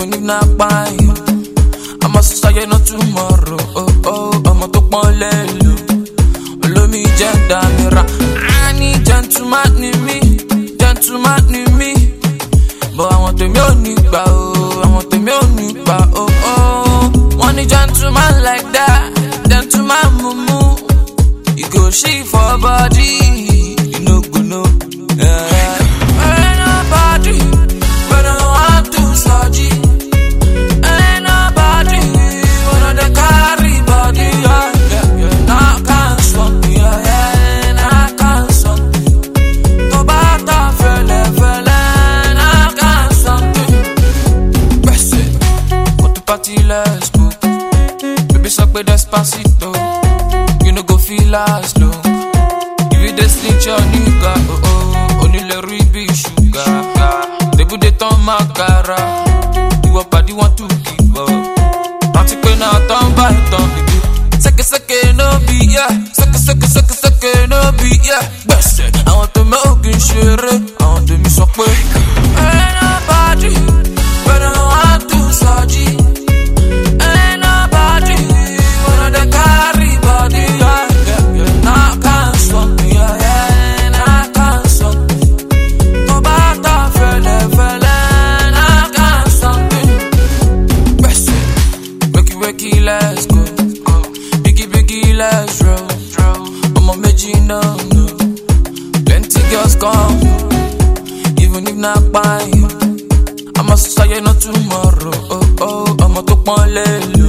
even if not buying. I'm a society not tomorrow. I'm a top on lelo. Follow me, gentleman. I need gentleman in me, gentleman in me. But I want to me only ba I want to me only ba Want a gentleman like that, gentleman mumu. You go she for body, you know go know. Ain't nobody, but I want to surgery. Ain't nobody, wanna the carry body. Nah can't swap, nah can't swap. Go back to fele. Nah can't swap. Press it, go to party, let's go. Baby suck with Despacito. You no go feel as low. If you dey snitch your nigga, only le ribi sugar. They put it on my cara. Your body want to keep up. Party queen now turn by turn, baby. Seke no be yeah. Seke no be yeah. Best I want to make you share. I want to me so quick. Ain't nobody, but I want to surgery. Ain't nobody, wanna the carry body. Nah can't swap, nah can't swap. Go back to fele. Nah can't swap. Press it, wakey, let's go. Biggie, let's roll. I'm a Meji, no. Plenty girls come, even if not buying. I'm a society not tomorrow. I'm a top on lelo.